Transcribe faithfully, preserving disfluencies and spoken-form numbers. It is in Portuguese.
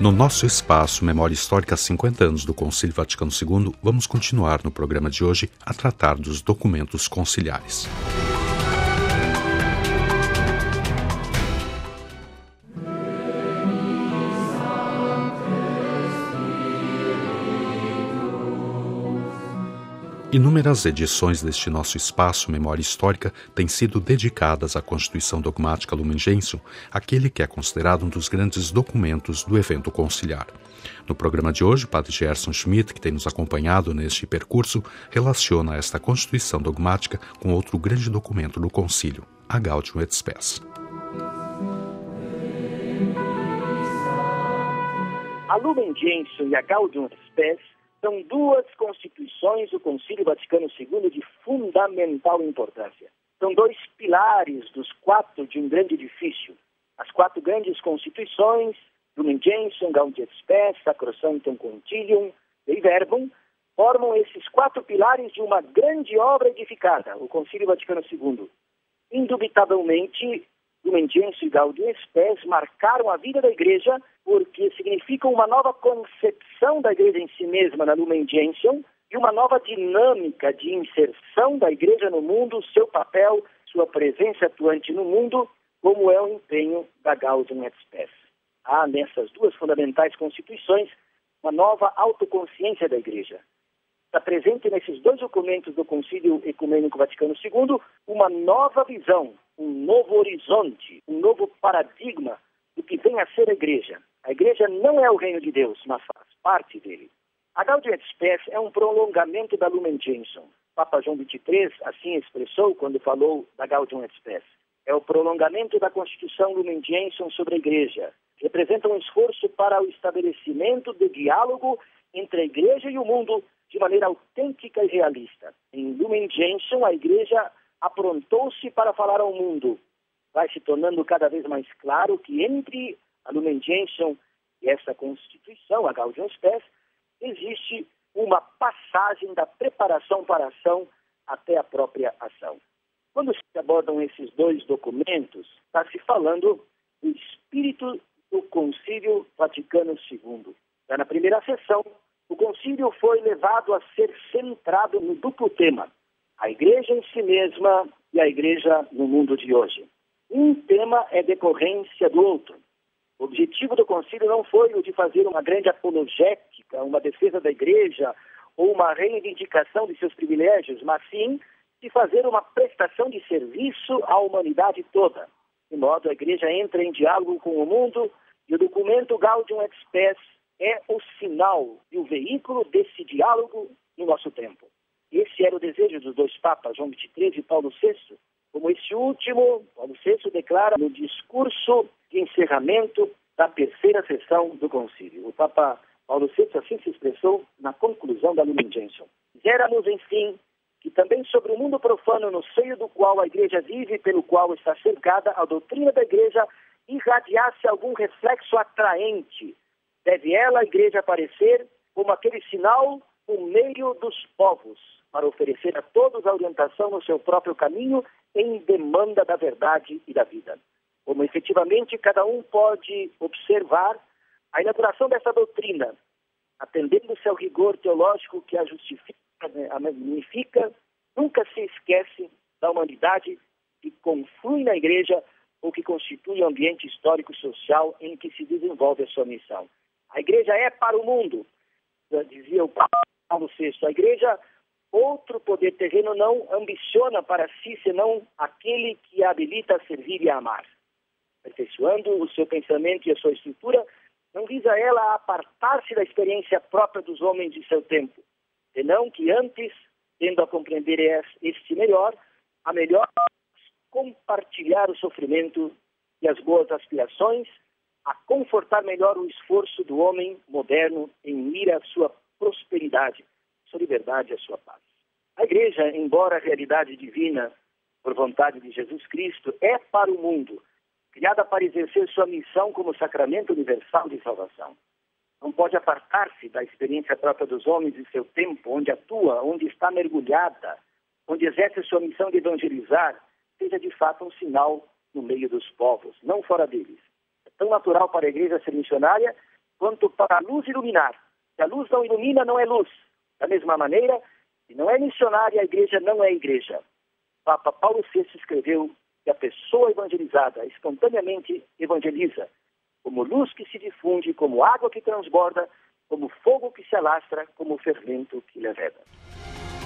No nosso espaço Memória Histórica cinquenta anos do Concílio Vaticano segundo, vamos continuar no programa de hoje a tratar dos documentos conciliares. Inúmeras edições deste nosso espaço Memória Histórica têm sido dedicadas à Constituição Dogmática Lumen Gentium, aquele que é considerado um dos grandes documentos do evento conciliar. No programa de hoje, o padre Gerson Schmidt, que tem nos acompanhado neste percurso, relaciona esta Constituição Dogmática com outro grande documento do concílio, a Gaudium et Spes. A Lumen Gentium e a Gaudium et Spes são duas constituições do Concílio Vaticano segundo de fundamental importância. São dois pilares dos quatro de um grande edifício. As quatro grandes constituições, Lumen Gentium, Gaudium et Spes, Sacrosanctum Concilium, Dei Verbum, formam esses quatro pilares de uma grande obra edificada, o Concílio Vaticano segundo. Indubitavelmente, Lumen Gentium e Gaudium et Spes marcaram a vida da Igreja porque significam uma nova concepção da Igreja em si mesma na Lumen Gentium e uma nova dinâmica de inserção da Igreja no mundo, seu papel, sua presença atuante no mundo, como é o empenho da Gaudium et Spes. Há nessas duas fundamentais constituições uma nova autoconsciência da Igreja. Está presente nesses dois documentos do Concílio Ecumênico Vaticano segundo uma nova visão, um novo horizonte, um novo paradigma do que vem a ser a Igreja. A Igreja não é o reino de Deus, mas faz parte dele. A Gaudium et Spes é um prolongamento da Lumen Gentium. Papa João vinte e três assim expressou quando falou da Gaudium et Spes. É o prolongamento da Constituição Lumen Gentium sobre a Igreja. Representa um esforço para o estabelecimento de diálogo entre a Igreja e o mundo de maneira autêntica e realista. Em Lumen Gentium, a Igreja aprontou-se para falar ao mundo. Vai se tornando cada vez mais claro que entre a Lumen Gentium e essa Constituição, a Gaudium et Spes, existe uma passagem da preparação para a ação até a própria ação. Quando se abordam esses dois documentos, está se falando do espírito do Concílio Vaticano segundo. Já na primeira sessão, o concílio foi levado a ser centrado no duplo tema, a Igreja em si mesma e a Igreja no mundo de hoje. Um tema é decorrência do outro. O objetivo do concílio não foi o de fazer uma grande apologética, uma defesa da Igreja ou uma reivindicação de seus privilégios, mas sim de fazer uma prestação de serviço à humanidade toda. De modo, a Igreja entra em diálogo com o mundo e o documento Gaudium et Spes é o sinal e o veículo desse diálogo no nosso tempo. Esse era o desejo dos dois papas, João vinte e três e Paulo sexto, como esse último, Paulo sexto declara no discurso de encerramento da terceira sessão do concílio. O Papa Paulo sexto assim se expressou na conclusão da Lumen Gentium. Quiséramos, enfim, que também sobre o mundo profano no seio do qual a Igreja vive, pelo qual está cercada, a doutrina da Igreja irradiasse algum reflexo atraente. Deve ela, a Igreja, aparecer como aquele sinal no meio dos povos, para oferecer a todos a orientação no seu próprio caminho em demanda da verdade e da vida. Como efetivamente cada um pode observar a inauguração dessa doutrina, atendendo-se ao rigor teológico que a justifica, a magnifica, nunca se esquece da humanidade que conflui na Igreja ou que constitui o ambiente histórico e social em que se desenvolve a sua missão. A Igreja é para o mundo, dizia o Papa Paulo sexto. A Igreja, outro poder terreno, não ambiciona para si, senão aquele que a habilita a servir e a amar. Aperfeiçoando o seu pensamento e a sua estrutura, não visa ela a apartar-se da experiência própria dos homens de seu tempo, senão que antes, tendo a compreender este melhor, a melhor compartilhar o sofrimento e as boas aspirações, a confortar melhor o esforço do homem moderno em ir à sua prosperidade, sua liberdade e a sua paz. A Igreja, embora a realidade divina, por vontade de Jesus Cristo, é para o mundo, criada para exercer sua missão como sacramento universal de salvação. Não pode apartar-se da experiência própria dos homens e seu tempo, onde atua, onde está mergulhada, onde exerce sua missão de evangelizar, seja de fato um sinal no meio dos povos, não fora deles. É tão natural para a Igreja ser missionária quanto para a luz iluminar. Se a luz não ilumina, não é luz. Da mesma maneira, se não é missionária, a igreja não é igreja. Papa Paulo sexto escreveu que a pessoa evangelizada espontaneamente evangeliza, como luz que se difunde, como água que transborda, como fogo que se alastra, como fermento que leveda.